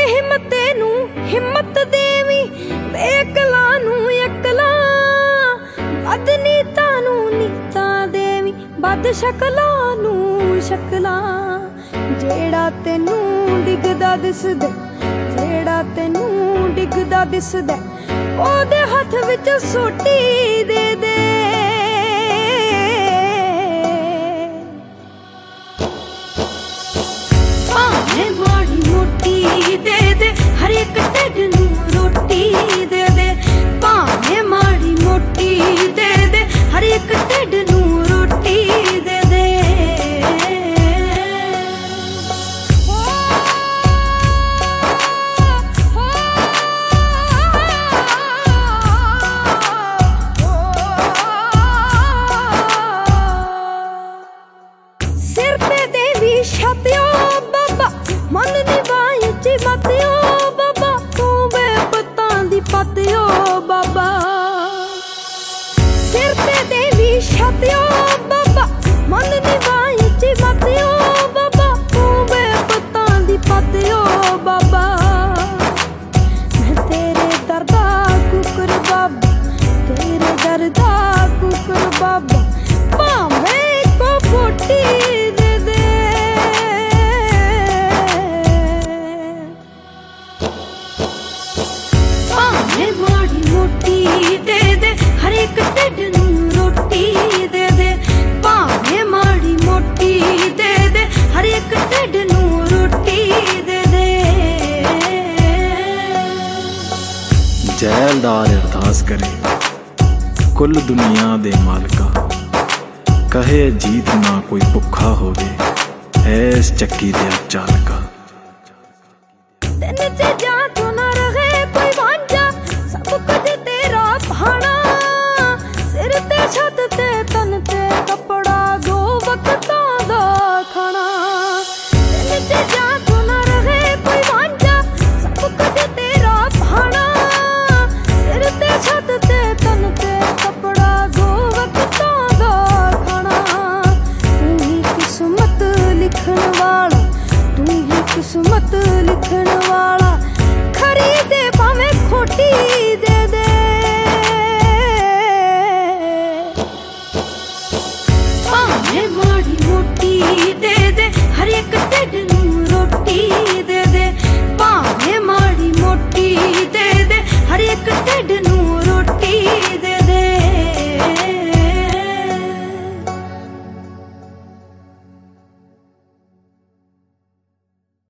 बेहिम्मते नू हिम्मत देवी, बेअकला नू अकला, बदनीता नू नीता देवी, बद शकला नू शकला। जेड़ा तेनू डिगदा दिसदा, जेड़ा तेनू डिगदा दिसदा, ओदे हथ विच सोटी दे दे। भावें माड़ी मोटी दे दे, हर एक ढिड नू रोटी दे दे। भावें माड़ी मोटी दे दे, हर एक ढिड नू रोटी दे दे। सिर पे देवी छातियो बाबा, मन निभाई ची मतियो बाबा, तू वे पत्तां दी पतियो बाबा। सिर पे देवी छातियो बाबा, मन निभाई ची मतियो बाबा, तू वे पत्तां दी पतियो बाबा। मैं तेरे दर्दा कुकर बाबा, तेरे दर्दा कुकर बाबा, भावें को फोटी दे दे। भावें माड़ी मोटी दे दे, हर एक ढिड नू रोटी दे दे। भावें माड़ी मोटी दे दे, हर एक ढिड नू रोटी दे दे। जैलदार अरदास करे कुल दुनिया दे मालका, कहे जीत ना कोई भुखा होवे, ऐस चक्की दे चालका। तेन चीजां